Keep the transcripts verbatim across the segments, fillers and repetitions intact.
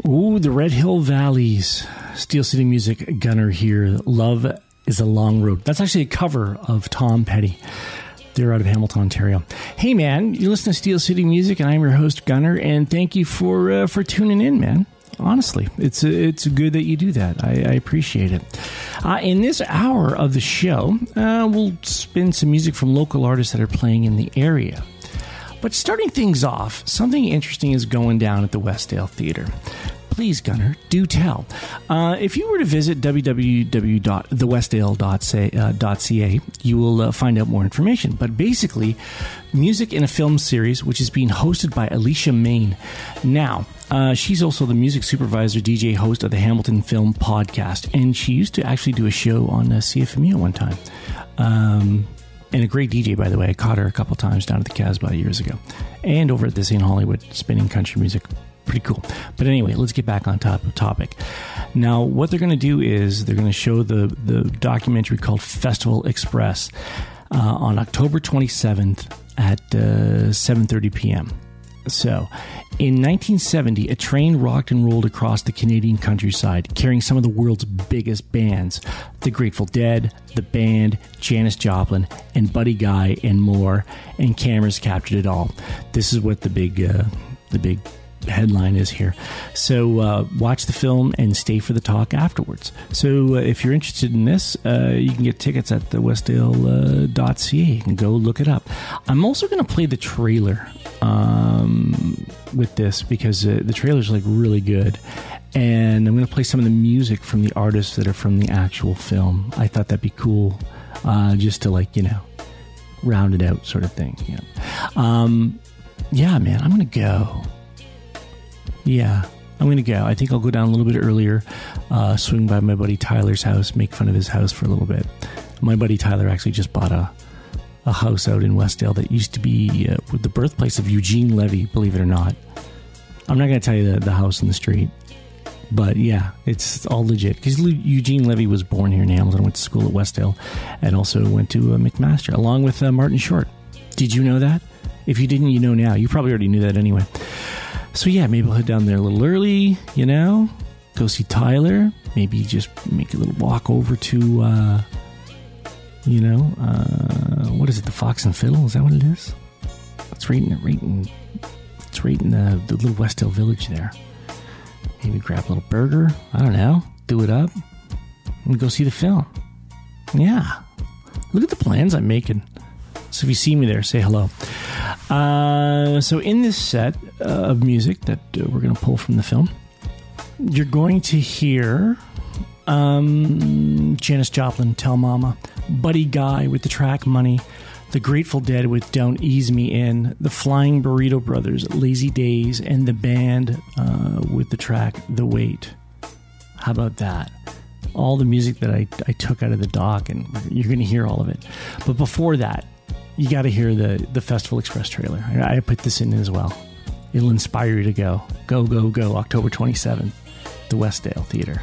Ooh, the Red Hill Valleys. Steel City Music, Gunner here. Love is a Long Road. That's actually a cover of Tom Petty. They're out of Hamilton, Ontario. Hey, man, you listen to Steel City Music, and I'm your host, Gunner, and thank you for uh, for tuning in, man. Honestly, it's it's good that you do that. I, I appreciate it. Uh, in this hour of the show, uh, we'll spin some music from local artists that are playing in the area. But starting things off, something interesting is going down at the Westdale Theatre. Please, Gunner, do tell. Uh, if you were to visit w w w dot the westdale dot c a, you will uh, find out more information. But basically, music in a film series, which is being hosted by Alicia Main. Now, uh, she's also the music supervisor, D J, host of the Hamilton Film Podcast. And she used to actually do a show on uh, C F M U at one time. Um... And a great D J, by the way. I caught her a couple times down at the Casbah years ago. And over at the Saint Hollywood, spinning country music. Pretty cool. But anyway, let's get back on top of topic. Now, what they're going to do is they're going to show the, the documentary called Festival Express uh, on October twenty-seventh at uh, seven thirty p.m. So, in nineteen seventy, a train rocked and rolled across the Canadian countryside, carrying some of the world's biggest bands. The Grateful Dead, The Band, Janis Joplin, and Buddy Guy, and more. And cameras captured it all. This is what the big, uh, the big headline is here. So uh, watch the film and stay for the talk afterwards. So uh, if you're interested in this, uh, you can get tickets at the westdale dot c a. You can go look it up. I'm also going to play the trailer um, with this because uh, the trailer's like really good. And I'm going to play some of the music from the artists that are from the actual film. I thought that'd be cool uh, just to like, you know, round it out sort of thing. You know. um, yeah, man, I'm going to go. Yeah, I'm going to go. I think I'll go down a little bit earlier, uh, swing by my buddy Tyler's house, make fun of his house for a little bit. My buddy Tyler actually just bought a a house out in Westdale that used to be uh, the birthplace of Eugene Levy, believe it or not. I'm not going to tell you the, the house in the street, but yeah, it's all legit. Because Eugene Levy was born here in Hamilton, went to school at Westdale, and also went to uh, McMaster, along with uh, Martin Short. Did you know that? If you didn't, you know now. You probably already knew that anyway. So yeah, maybe I'll head down there a little early, you know, go see Tyler, maybe just make a little walk over to, uh, you know, uh, what is it, the Fox and Fiddle? Is that what it is? It's right in, right in, it's right in the, the little Westdale Village there. Maybe grab a little burger, I don't know, do it up, and go see the film. Yeah, look at the plans I'm making. So if you see me there, say hello. Uh, so in this set uh, of music that uh, we're going to pull from the film, you're going to hear um, Janis Joplin, Tell Mama, Buddy Guy with the track Money, The Grateful Dead with Don't Ease Me In, the Flying Burrito Brothers, Lazy Days, and the band uh, with the track The Wait. How about that? All the music that I, I took out of the doc, and you're going to hear all of it. But before that, you got to hear the, the Festival Express trailer. I, I put this in as well. It'll inspire you to go. Go, go, go. October twenty-seventh, the Westdale Theatre.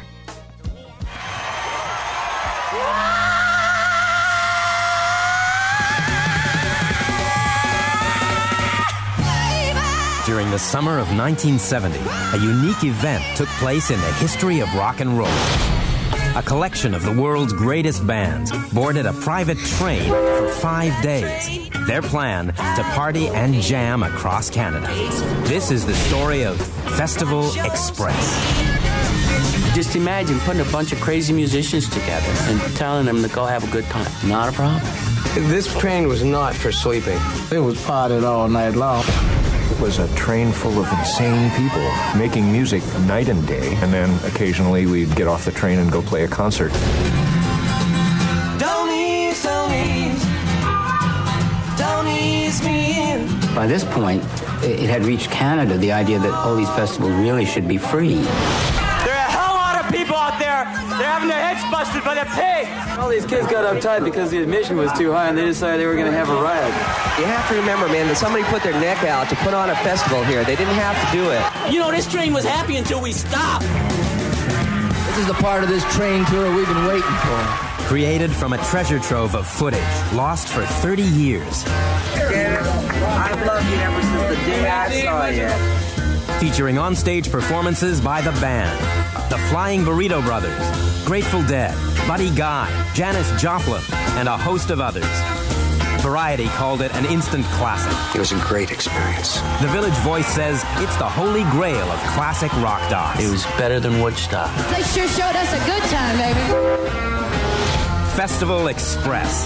During the summer of nineteen seventy, a unique event took place in the history of rock and roll. A collection of the world's greatest bands boarded a private train for five days. Their plan, to party and jam across Canada. This is the story of Festival Express. Just imagine putting a bunch of crazy musicians together and telling them to go have a good time. Not a problem. This train was not for sleeping. It was partying all night long. It was a train full of insane people making music night and day, and then occasionally we'd get off the train and go play a concert. Don't ease, don't ease, don't ease me in. By this point, it had reached Canada, the idea that all these festivals really should be free. There are a hell lot of people out there. They're having their heads busted by the pig. All these kids got uptight because the admission was too high, and they decided they were going to have a riot. You have to remember, man, that somebody put their neck out to put on a festival here. They didn't have to do it. You know, this train was happy until we stopped. This is the part of this train tour we've been waiting for. Created from a treasure trove of footage, lost for thirty years. Janet, I've loved you ever since the day I saw you. featuring onstage performances by the band, the Flying Burrito Brothers, Grateful Dead, Buddy Guy, Janis Joplin, and a host of others. Variety called it an instant classic. It was a great experience. The Village Voice says it's the holy grail of classic rock docs. It was better than Woodstock. They sure showed us a good time, baby. Festival Express.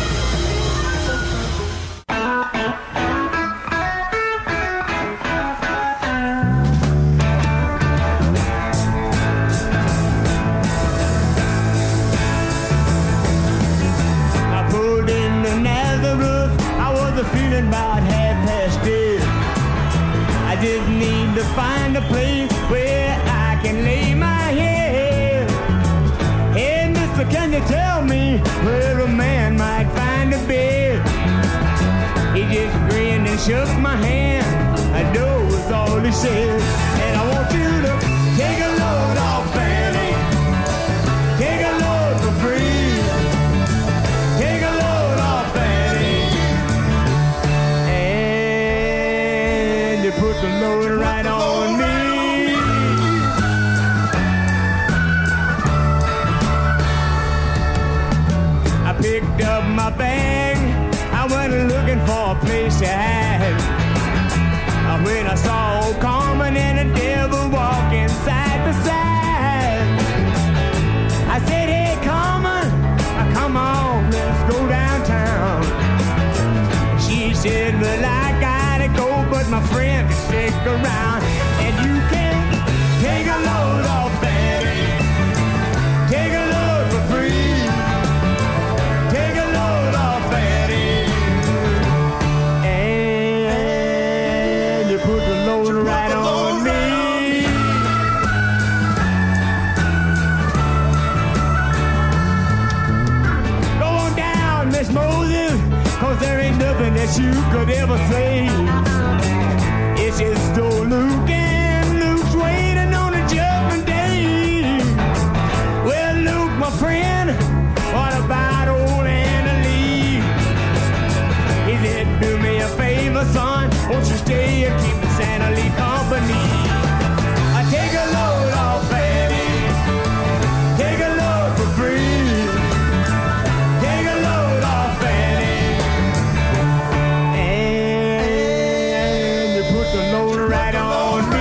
Feeling about half past dead. I just need to find a place where I can lay my head. Hey, mister, can you tell me where a man might find a bed? He just grinned and shook my hand. I know was all he said. And I want you to take a load off, Fanny. Take a load for free. Take a load off, Fanny. And you put the load right on me. I picked up my bag. I went looking for a place to hide. When I saw old Carmen and the devil walking side by side, I said, hey, Carmen, come on, let's go downtown. She said, well, I gotta go, but my friend can stick around. And you can take a load off, Fanny. Take a load for free. Take a load off, Fanny. And you put the load right on me. Go on down, Miss Moses, cause there ain't nothing that you could ever say. It's just old Luke and Luke's waiting on a judgment day. Well, Luke, my friend, what about old Anna Lee? He said, do me a favor, son, won't you stay and keep Miss Anna Lee company? I take a load off, Fanny. Take a load for free. Take a load off, Fanny. And you put the load right on me.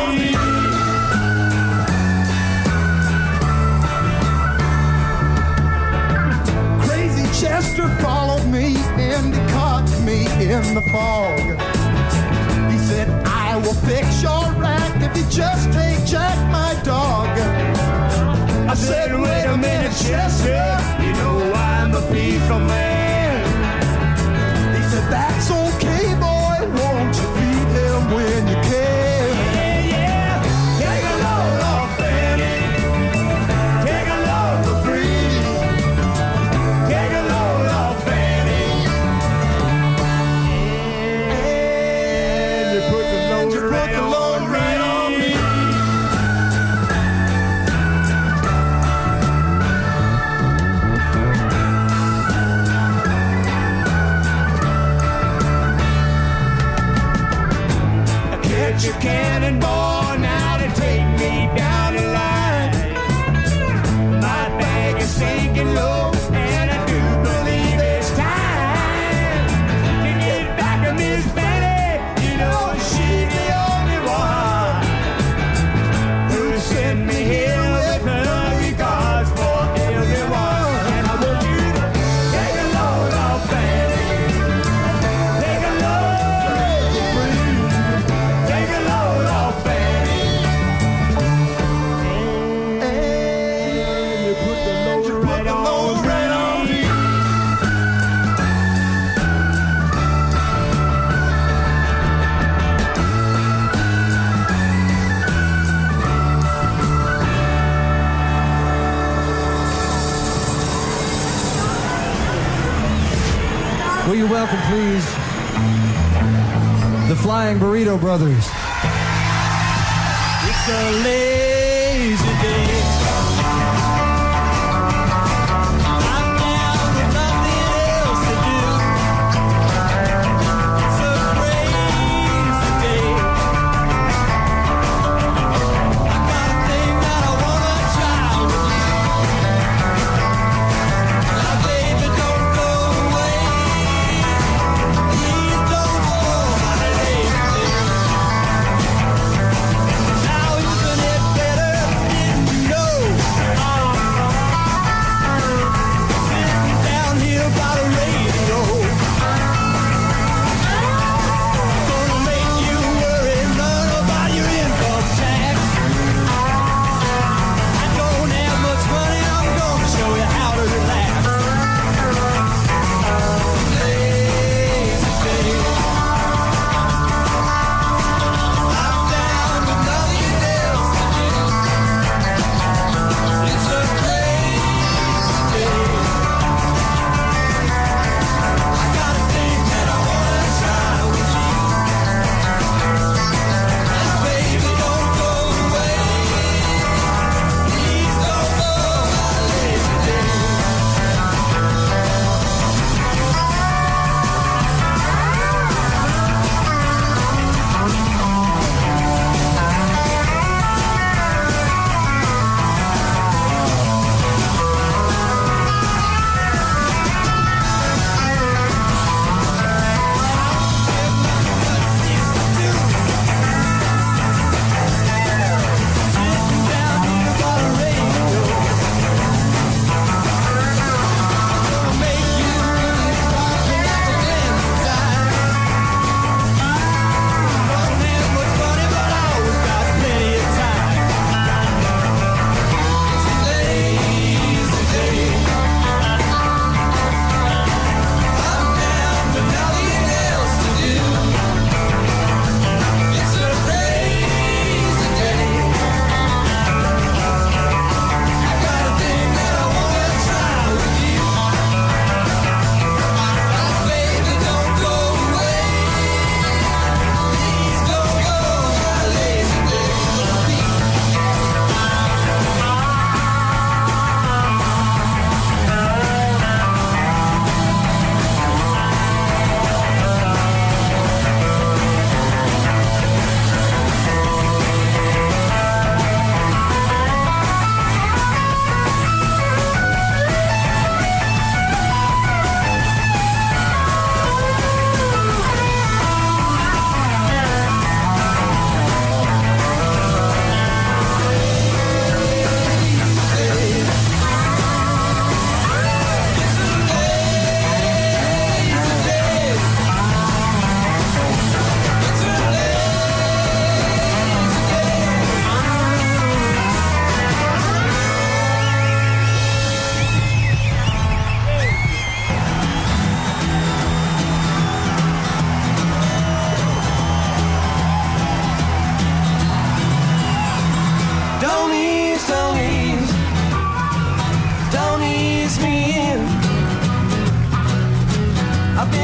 Crazy Chester followed me and he caught me in the fog. He said, I will fix your rack if you just take Jack, my dog. I said, wait a minute, Chester, you know I'm a peaceful man. He said, that's okay, boy, won't you feed him when you can? Yeah, yeah, take a load off, Fanny. Take a load for free. Take a load off, Fanny. And you put the load right on me. Catch a cannonball now to take me down the line. My bag is sinking low, and I do believe it's time to get back to Miss Fanny. You know she's the only one who sent me here with her regards for everyone. And I want you to take a load off, Fanny. Take a load for free. Take a load off, Fanny. And you put the load right on me. Will you welcome, please, the Flying Burrito Brothers. It's a lazy day. I'm down with nothing else to do. It's a crazy day.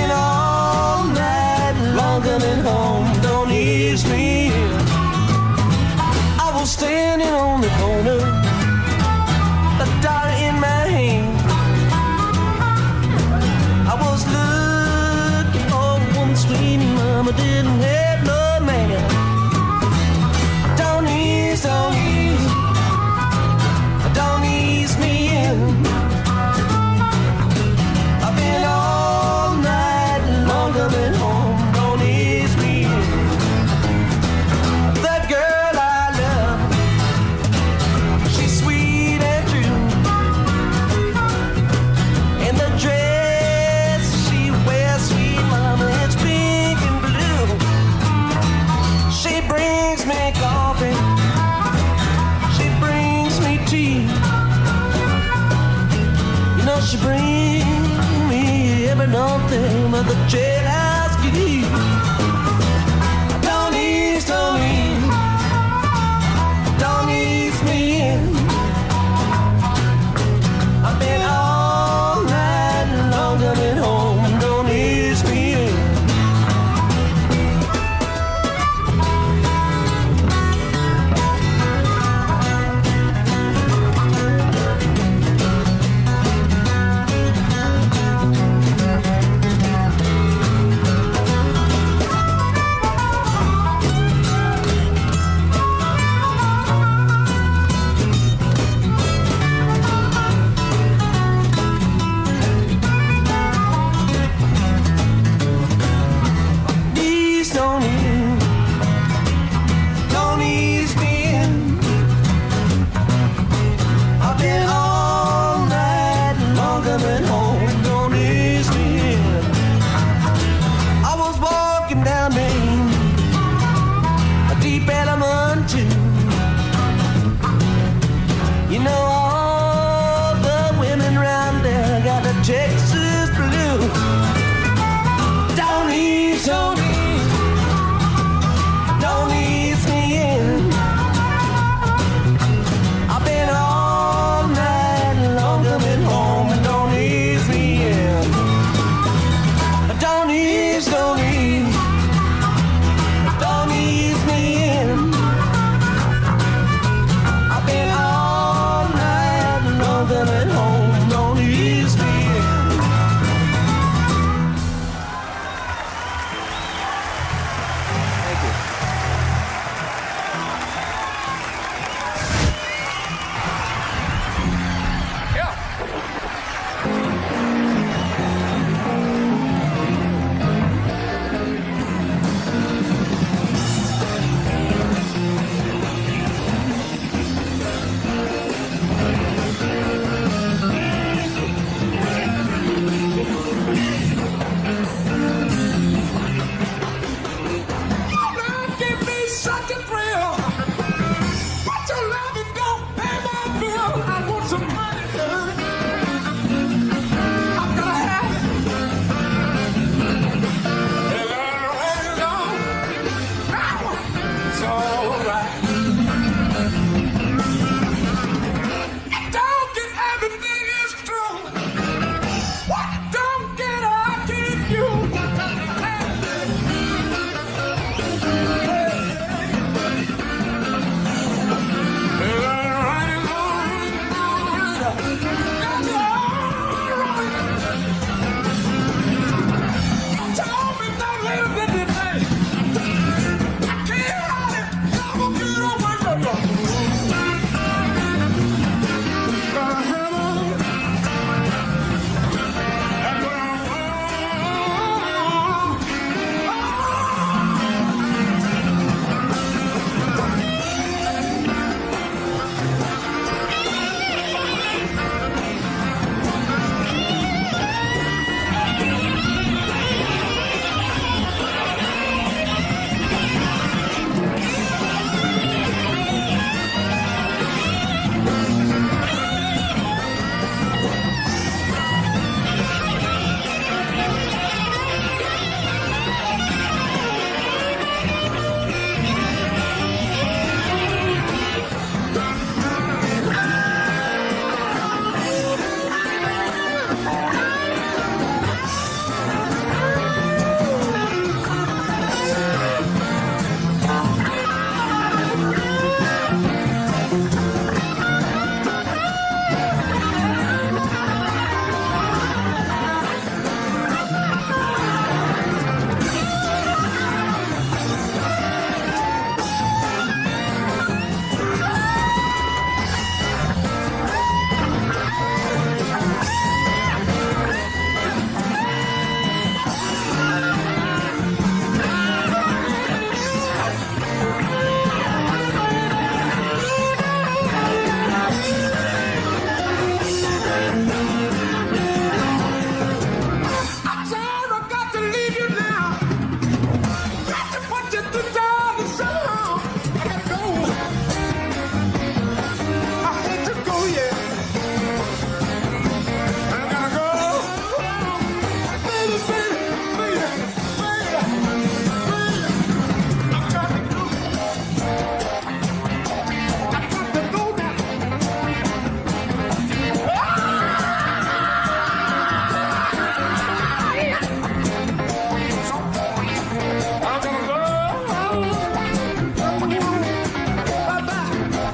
been all night long coming home, don't ease me in. I was standing on the corner, a dollar in my hand. I was looking for one sweet mama, didn't have no man. Don't ease, don't ease, don't ease me in. I've been all night long coming home, don't ease me in. That girl I love, she's sweet and true, and the dress she wears, sweet mama, it's pink and blue. She brings me coffee, she brings me tea. You know she brings me every nothing but the jailhouse key. Don't ease, don't ease, don't ease me in. I've been all night long coming home, don't ease me in.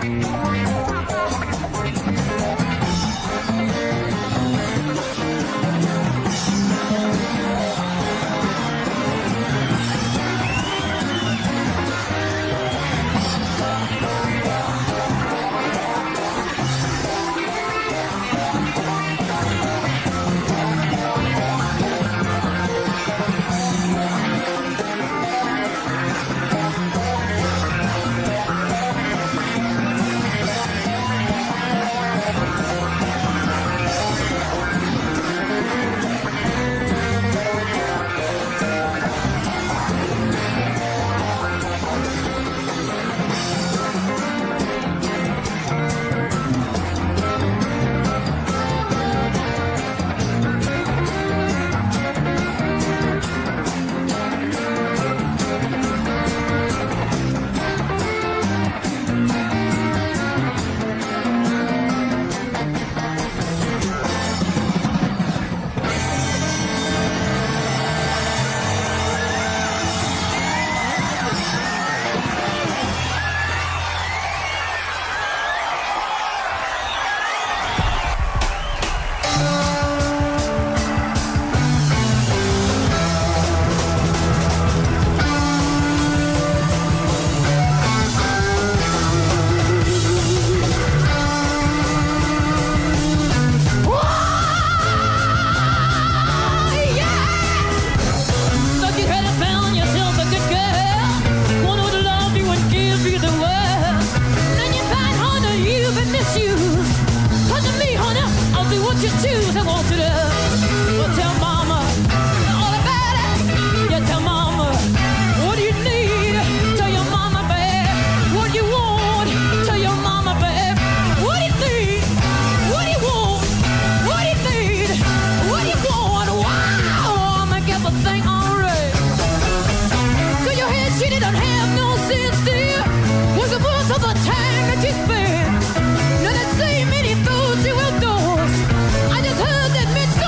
I just heard that Mitch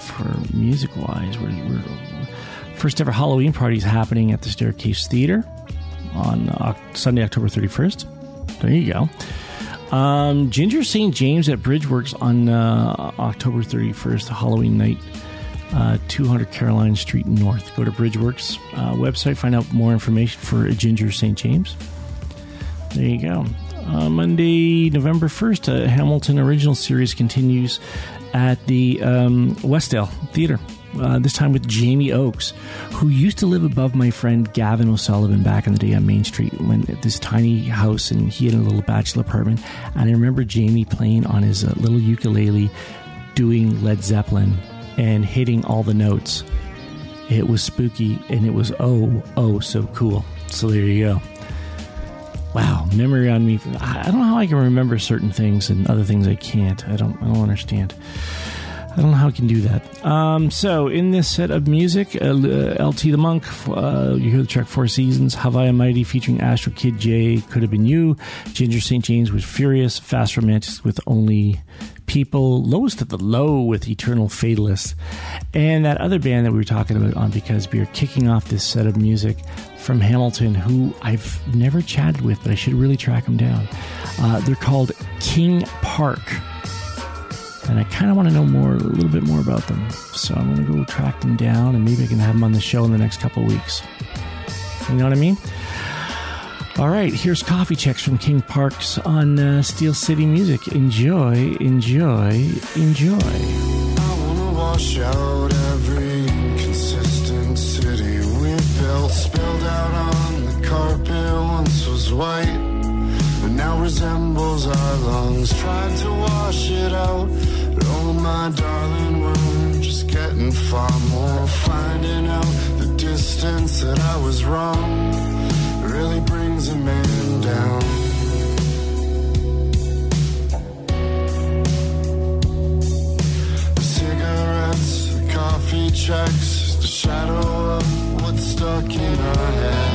for music-wise. We're, we're first ever Halloween party is happening at the Staircase Theatre on uh, Sunday, October thirty-first. There you go. Um, Ginger Saint James at Bridgeworks on uh, October thirty-first, Halloween night, uh, two hundred Caroline Street North. Go to Bridgeworks uh, website, find out more information for Ginger Saint James. There you go. Uh, Monday, November first, a Hamilton Original Series continues at the um, Westdale Theatre. Uh, this time with Jamie Oakes, who used to live above my friend Gavin O'Sullivan back in the day on Main Street, when at this tiny house, and he had a little bachelor apartment. And I remember Jamie playing on his uh, little ukulele, doing Led Zeppelin and hitting all the notes. It was spooky, and it was oh, oh, so cool. So there you go. Wow, memory on me. I don't know how I can remember certain things and other things I can't. I don't. I don't understand. I don't know how I can do that. Um, so, in this set of music, uh, L T the Monk, uh, you hear the track Four Seasons, Hawaii Mighty featuring Astro Kid J, Could Have Been You, Ginger Saint James with Furious, Fast Romantics with Only People, Lowest at the Low with Eternal Fatalist, and that other band that we were talking about on Because Beer, kicking off this set of music from Hamilton, who I've never chatted with, but I should really track them down. Uh, they're called King Park. And I kind of want to know more, a little bit more about them. So I'm going to go track them down, and maybe I can have them on the show in the next couple of weeks. You know what I mean? All right, here's Coffee Checks from King Parks on uh, Steel City Music. Enjoy, enjoy, enjoy. I want to wash out every inconsistent city we built. Spilled out on the carpet, once was white, but now resembles our lungs. Tried to wash it out, but oh my darling, we're just getting far more. Finding out the distance that I was wrong really brings a man down. The cigarettes, the coffee checks, the shadow of what's stuck in our head.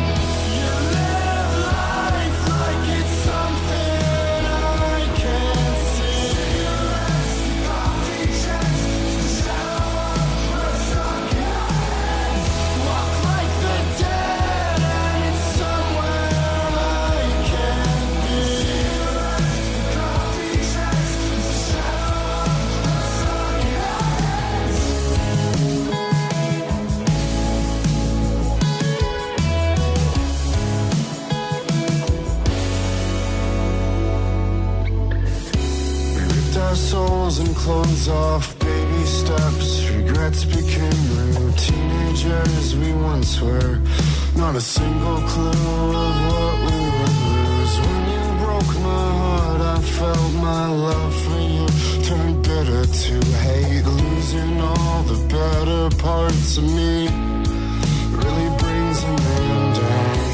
Souls and clothes off, baby steps, regrets became real. Teenagers we once were, not a single clue of what we would lose. When you broke my heart, I felt my love for you turned bitter to hate. Losing all the better parts of me really brings a man down.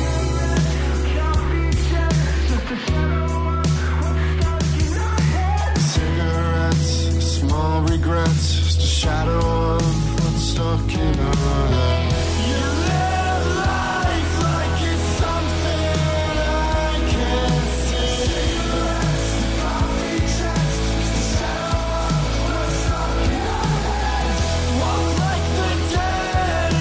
Small regrets, just a shadow of what's stuck in our head. You live life like it's something I can't see. Coffee checks, just a shadow of what's stuck in our head. Walk like the dead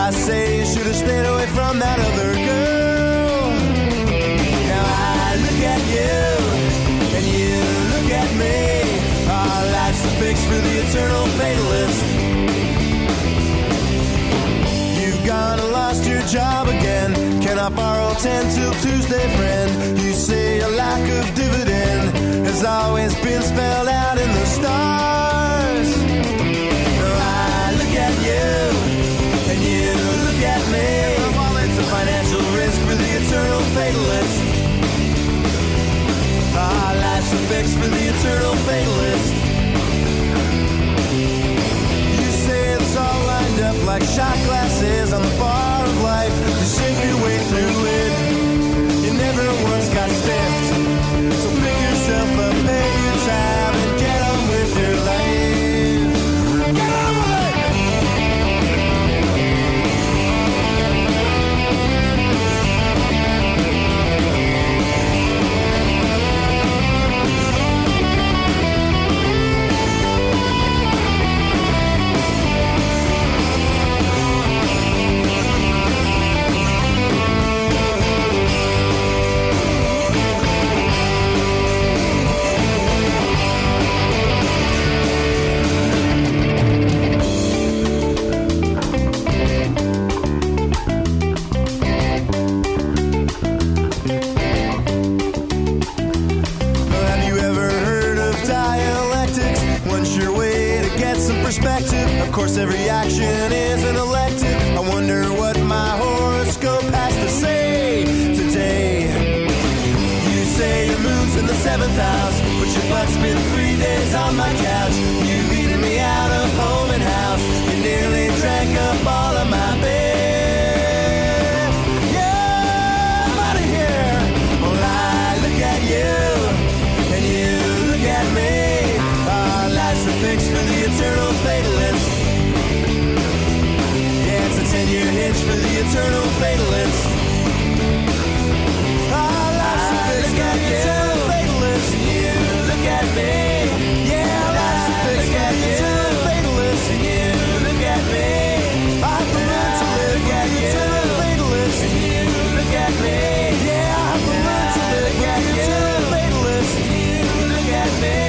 I say you should have stayed away from that other girl. Now I look at you, and you look at me. Our life's a fix for the eternal fatalist. You've gone and lost your job again. Can I borrow ten till Tuesday, friend? You say a lack of dividend has always been spelled out in the stars. Now I look at you, and you look at me. It's a financial risk for the eternal fatalist. Our life's a fix for the eternal fatalist. You say it's all lined up like shot glasses on the bar of life. You sink your way through it. You never once got stiffed. So pick yourself up, pay your tab, and get on with your life. Get on with it! Perspective. Of course, every action is an elective. I wonder what my horoscope has to say today. You say your moon's in the seventh house, but your butt's been three days on my couch. You've eaten me out of home and house. You nearly drank up all of my beer. Yeah, I'm out of here. Well, I look at you, and you look at me. Our life's a fix for the eternal fatalist. Yeah, it's a ten-year hitch for the eternal fatalist. Our life's a fix for the eternal fatalist. You look at me. Yeah, our life's a fix for the eternal fatalist. You look at me. I can learn to live for the eternal fatalist. You look at me. Yeah, I can learn to live for the eternal fatalist. You look at me.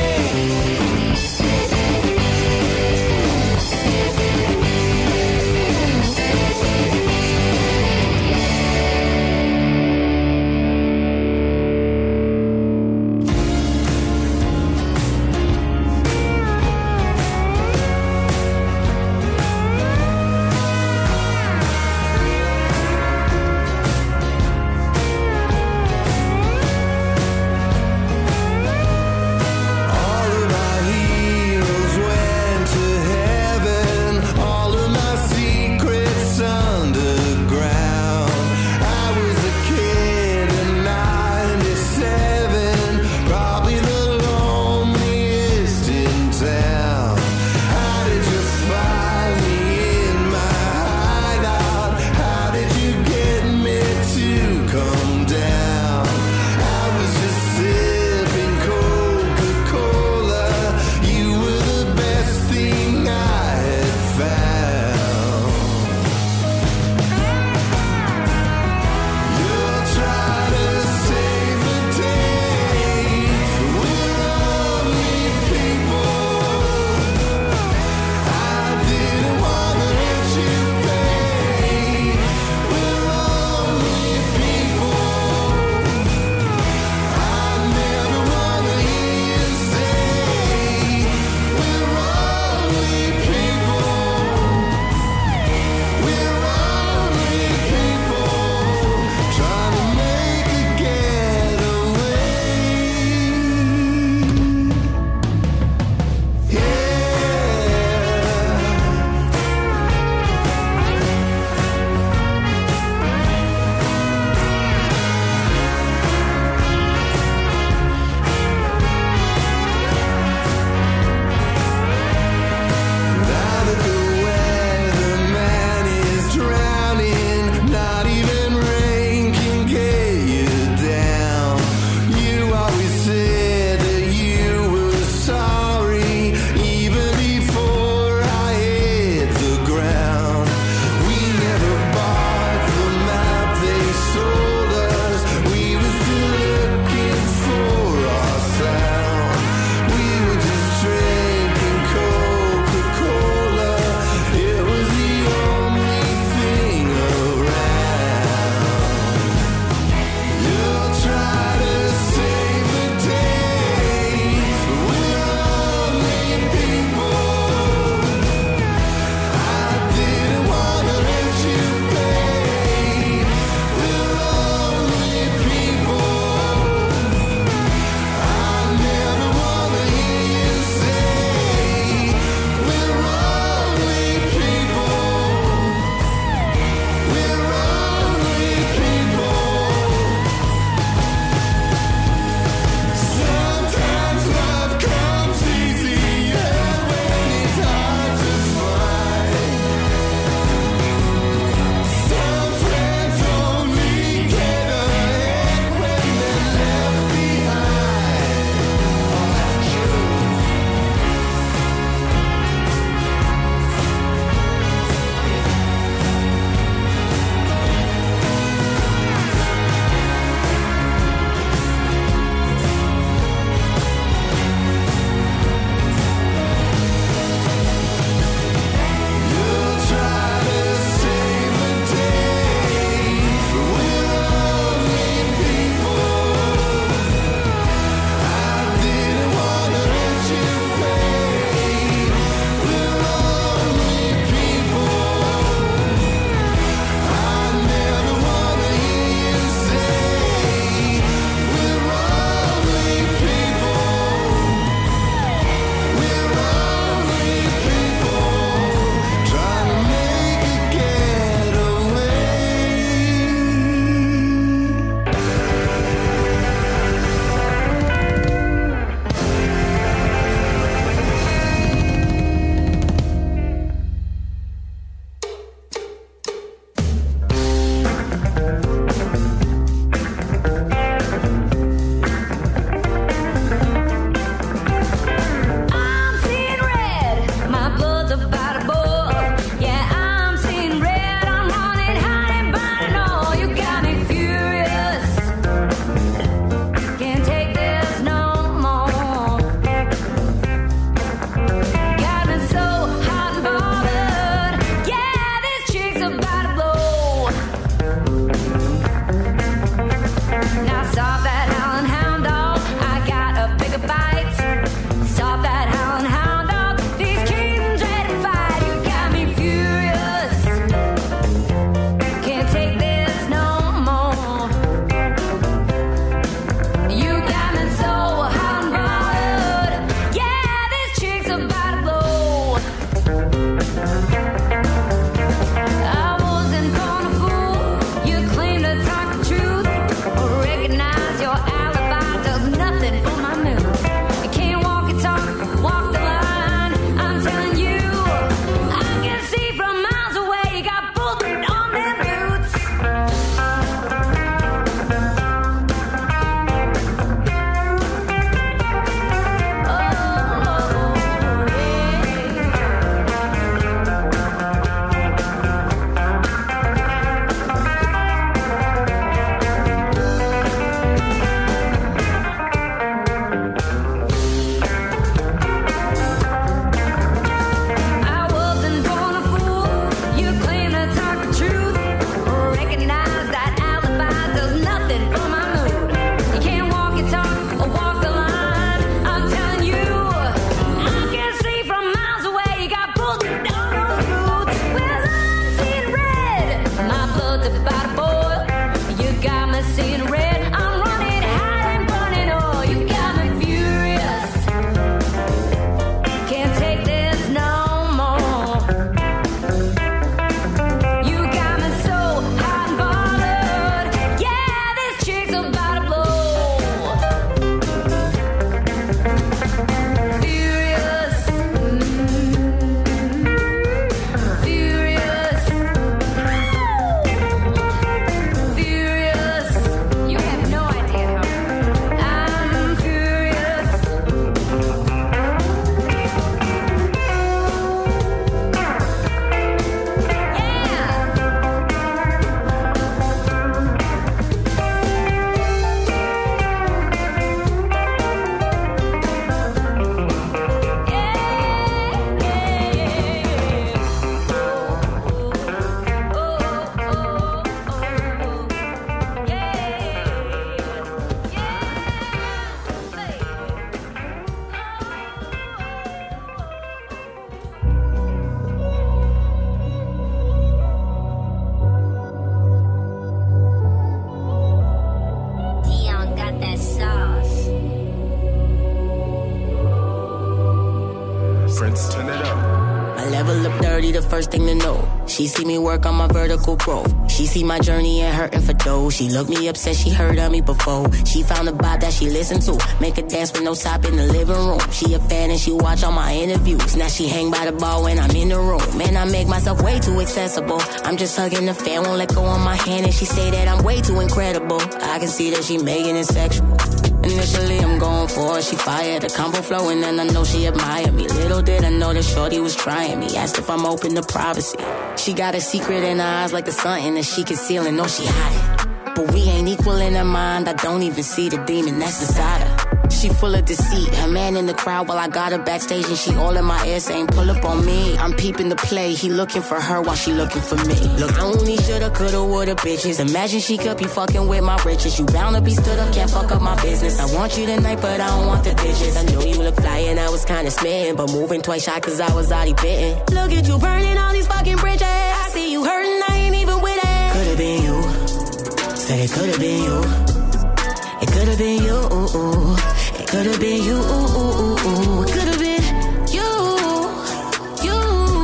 difference. Turn it up. I level up dirty, the first thing to know. She see me work on my vertical growth. She see my journey and hurting for dough. She looked me up, said she heard of me before. She found a vibe that she listened to. Make her dance with no stop in the living room. She a fan and she watch all my interviews. Now she hang by the bar when I'm in the room. Man, I make myself way too accessible. I'm just hugging the fan, won't let go on my hand. And she say that I'm way too incredible. I can see that she making it sexual. Initially I'm going for it, she fired. The combo flowing and I know she admire me. Little did I know that shorty was trying me. Asked if I'm open to privacy. She got a secret in her eyes like a something that she concealing. No, she hide it. But we ain't equal in her mind. I don't even see the demon that's inside her. She full of deceit. Her man in the crowd while I got her backstage and she all in my ear saying pull up on me. I'm peeping the play. He looking for her while she looking for me. Look, I only shoulda, coulda, woulda, bitches. Imagine she could be fucking with my riches. You bound to be stood up, can't fuck up my business. I want you tonight, but I don't want the dishes. I know you look fly and I was kinda smitten, but moving twice shy cause I was already bitten. Look at you burning all these fucking bridges. I see you hurting, I ain't even with it. Could've been you. Said it could've been you. It could've been you. It could've been you. It could've been you. You.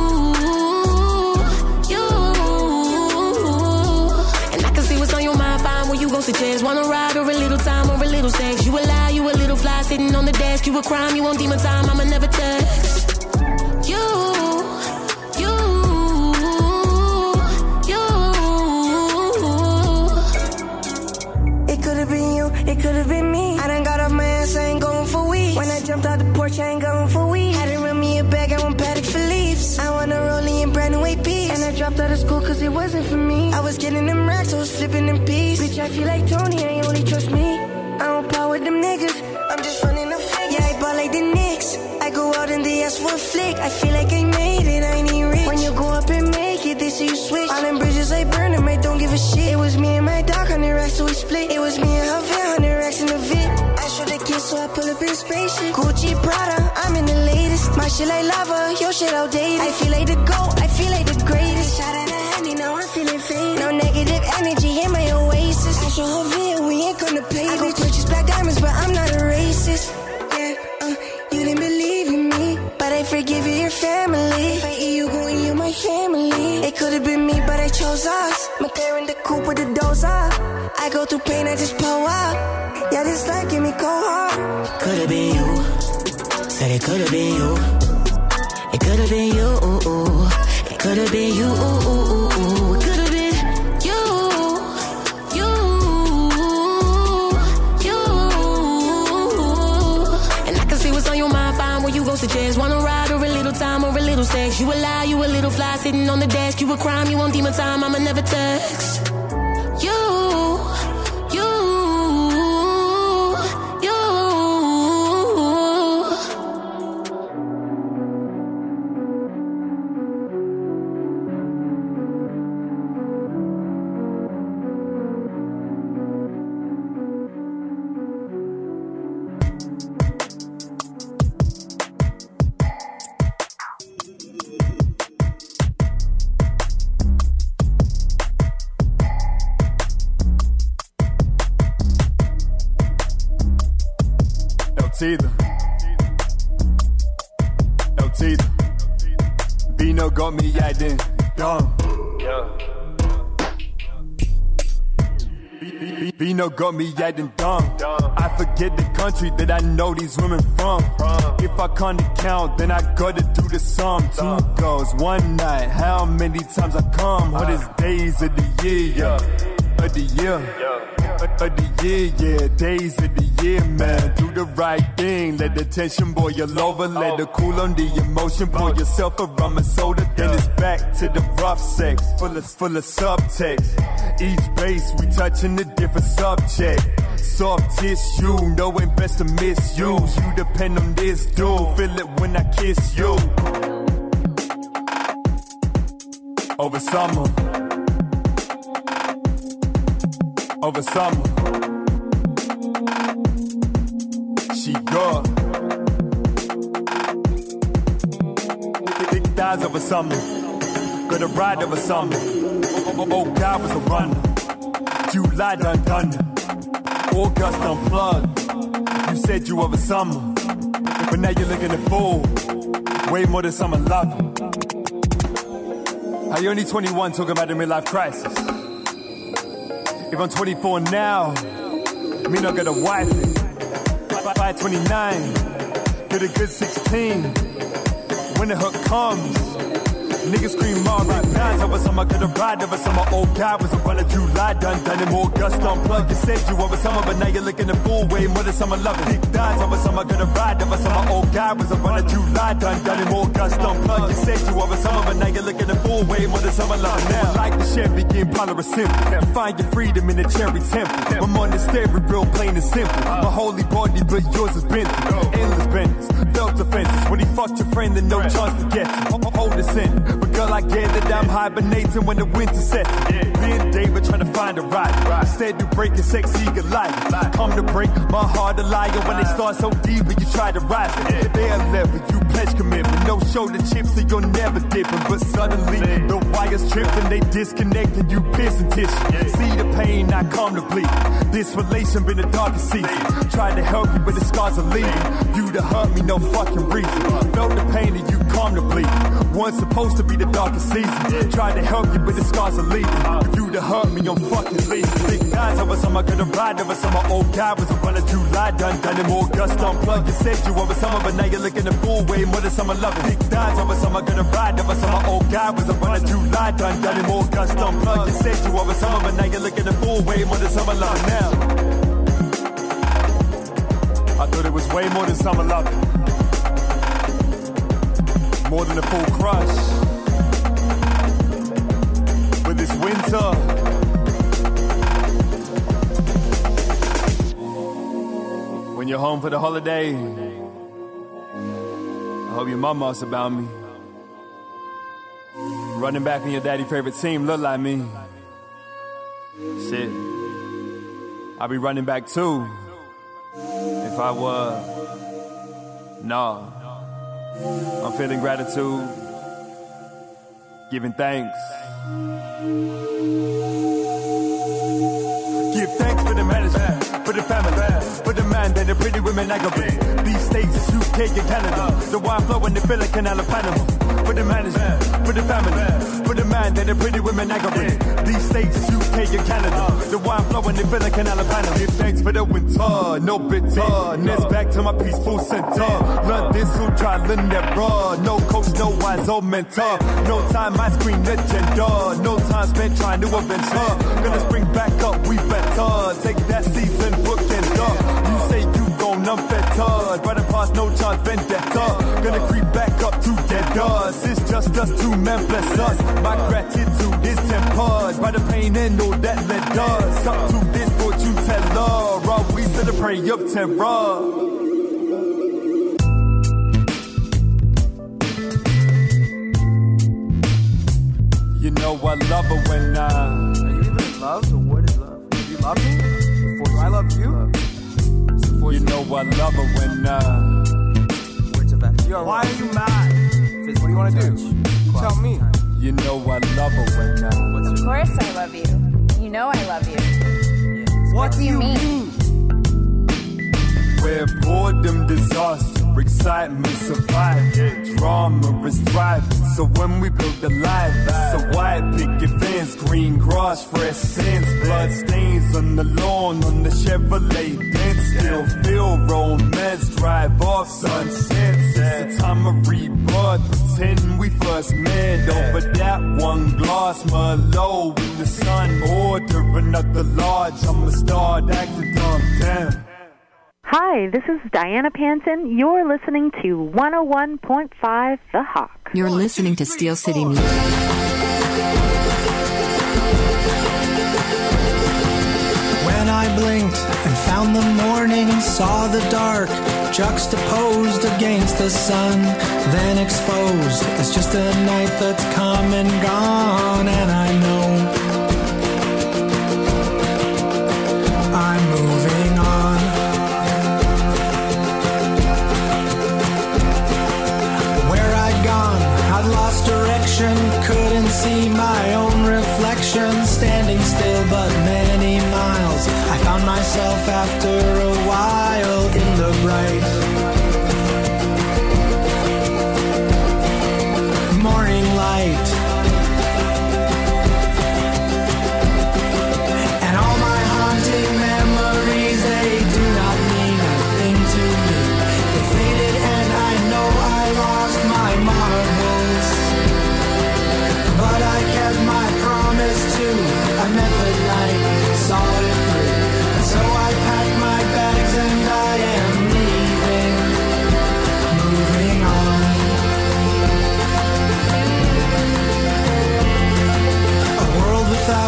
You. And I can see what's on your mind. Fine, where you gon' suggest? Wanna ride or a little time or a little sex? You a lie, you a little fly sitting on the desk. You a crime, you want demon time. I'ma never text. You. It could've been me. I done got off my ass, I ain't going for weeks. When I jumped out the porch, I ain't going for weeks. Had to run me a bag, I want Patek Philippe's. I want a rollie and brand new A Ps. And I dropped out of school cause it wasn't for me. I was getting them racks, I was flipping them peas. Bitch, I feel like Tony, I only trust me. I don't power with them niggas, I'm just running the figure. Yeah, I ball like the Knicks. I go out and they ask for a flick. I feel like I made it, I ain't even rich. When you go up and make it, they say you switch. All them bridges, I burn them, I don't give a shit. It was me and my dog, hundred racks, so we split. It was me and her van, hundred racks in the VIP. I should have kissed, so I pull up in a spaceship. Gucci, Prada, I'm in the latest. My shit like lava, your shit outdated. I feel like the GOAT, I feel like the greatest. Shot at a handy, now I'm feeling faded. No negative energy in my oasis. I show her video, we ain't gonna pay. I go purchase black diamonds, but I'm not a racist. Yeah, uh, you didn't believe in me, but I forgive you, your family. If I eat you, go eat you, my family. It could've been me, but I chose us. My car in the coupe with the doors up. I go through pain, I just pull up. Yeah, this life give me cold heart. It could've been you. Said it could've been you. It could've been you. It could've been you. It could've been you. You. You. And I can see what's on your mind. Fine, where you gon' suggest? Wanna ride or a little time or a little sex? You a lie, you a little fly sitting on the desk. You a crime, you want demon time. I'ma never text. You. Teether. El Teether. Vino got me acting dumb. Vino got me acting dumb. I forget the country that I know these women from. If I can't count, then I gotta do the sum. Two girls, one night. How many times I come? Hottest days of the year, yeah. Of the year. Of the year, yeah, days of the year, man. Do the right thing, let the tension boil over. Let it cool on the emotion. Pour yourself a rum and soda, then it's back to the rough sex. Full of, full of subtext. Each base, we touching a different subject. Soft tissue, knowing best to misuse. You depend on this dude, feel it when I kiss you. Over summer. Over summer, she got big thighs over summer, got a ride over summer. Oh, oh God was a runner, July done done, August unplugged. You said you over summer, but now you're looking at full. way more than summer loving. How you only twenty-one talking about the midlife crisis? If I'm twenty-four now, me not get a wife. By twenty-nine, get a good sixteen. When the hook comes, niggas scream all right pounds over summer, could have ride over summer. Old guy was a run of July, done done in August, unplugged. You said you over summer, but now you're looking the full way more than summer loving. Big dies over summer, could have ride over summer. Old guy was a run of July, done done in August, unplugged. You said you over summer, but now you're looking the full way more than summer loving. Now, like the Chevy, getting Polar simple. You find your freedom in the cherry temple. I'm on the stereo, real plain and simple. My holy body, but yours is bent. Endless benders, felt offenses. When he fucked your friend, then no chance to get you. Hold us in, but girl, I get that I'm hibernating when the winter sets. Me and David trying to find a ride. Instead, you break a sexy Goliath. Come to break my heart a liar when they start so deep and you try to rise it. They're level, you pledge commitment. No shoulder chips, so you're never dipping. But suddenly, the wires tripped and they disconnect and you piercing tissue. See the pain, I calm the bleed. This relation been the darkest season. Tried to help you, but the scars are leading. You to hurt me, no fucking reason. Felt the pain and you calm the bleed. Once supposed to be the darkest season. Tried to help you, but the scars are leading. You to hurt me, I'm fucking leaving. Big guys over summer, could have ride over summer. Old guy was a run of July, done done in August, unplugged. You said you over summer, but now you're looking the full way more than summer loving. Big guys over summer, could have ride over summer. Old guy was a run of July, done done in August, unplugged. You said you over summer, but now you're looking the full way more than summer loving. Now, I thought it was way more than summer loving. More than a full crush. With this winter, when you're home for the holiday, I hope your mom asks about me. Running back on your daddy's favorite team look like me. Shit, I'll be running back too. If I were, nah. I'm feeling gratitude, giving thanks. Give thanks for the manager, for the family, for the man that the pretty women aggravate. These states, U K and Canada, the wine flowing the Philly Canal of Panama. For the manager, for the family, for the man that the pretty women aggravate. These states, U K and Canada, the wine flowing the Philly Canal of Panama. Give thanks for the winter, no bitterness. Back to my peaceful center. Learn this who try, learn that raw. No coach, no wise old mentor. No time, my screen agenda. No time spent trying to adventure. Gonna spring back up, we better. Take that season, book and up. You say you gon' unfettered. Running past no chance, vendetta. Gonna creep back up to dead us. It's just us two men, bless us. My gratitude is tempered by the pain and all that led us up to this fortune teller. Are we still the prey of terror? You know I love her when I... Are you even in love? So what is love? Do you love me? Before do I love you? Before you know I love her when I... Words of affirmation. Why are you mad? What do you want to do? You tell me. You know I love her when I... Of course I love you. You know I love you. Yeah. What, what do you mean? mean? Where boredom, disaster, excitement, survive. Drama is thriving. So when we build the life, so white picket fence, green grass, fresh scents, blood stains on the lawn, on the Chevrolet dent. Still feel romance, drive off sunsets. It's a time of rebirth, pretend we first met. Over that one glass, Merlot in the sun. Order another large, I'ma start acting dumb, damn. Hi, this is Diana Panton. You're listening to one oh one point five The Hawk. You're listening to Steel City Music. When I blinked and found the morning, saw the dark juxtaposed against the sun, then exposed as just a night that's come and gone, and I know I'm moving on. I'd lost direction, couldn't see my own reflection, standing still but many miles. I found myself after a while in the bright